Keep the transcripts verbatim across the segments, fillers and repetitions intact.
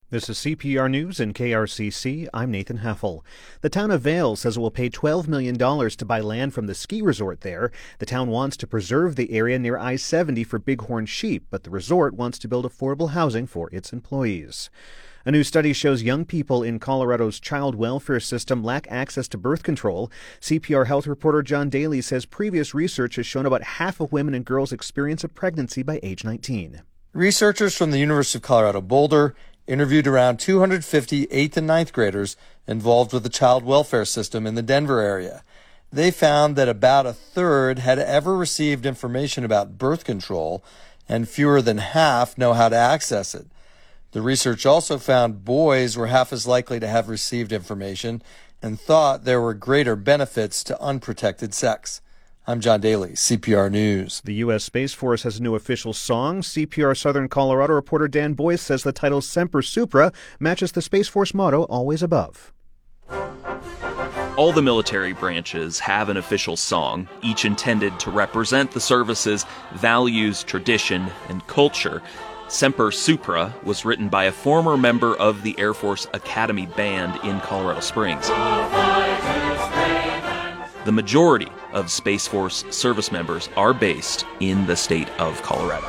This is C P R News and K R C C. I'm Nathan Heffel. The town of Vail says it will pay twelve million dollars to buy land from the ski resort there. The town wants to preserve the area near I seventy for bighorn sheep, but the resort wants to build affordable housing for its employees. A new study shows young people in Colorado's child welfare system lack access to birth control. C P R health reporter John Daly says previous research has shown about half of women and girls experience a pregnancy by age nineteen. Researchers from the University of Colorado Boulder interviewed around two hundred fifty eighth and ninth graders involved with the child welfare system in the Denver area. They found that about a third had ever received information about birth control, and fewer than half know how to access it. The research also found boys were half as likely to have received information and thought there were greater benefits to unprotected sex. I'm John Daly, C P R News. The U S Space Force has a new official song. C P R Southern Colorado reporter Dan Boyce says the title Semper Supra matches the Space Force motto, Always Above. All the military branches have an official song, each intended to represent the service's values, tradition, and culture. Semper Supra was written by a former member of the Air Force Academy Band in Colorado Springs. The majority of Space Force service members are based in the state of Colorado.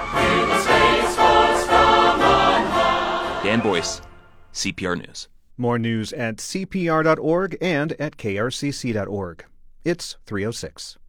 Dan Boyce, C P R News. More news at C P R dot org and at K R C C dot org. It's three oh six.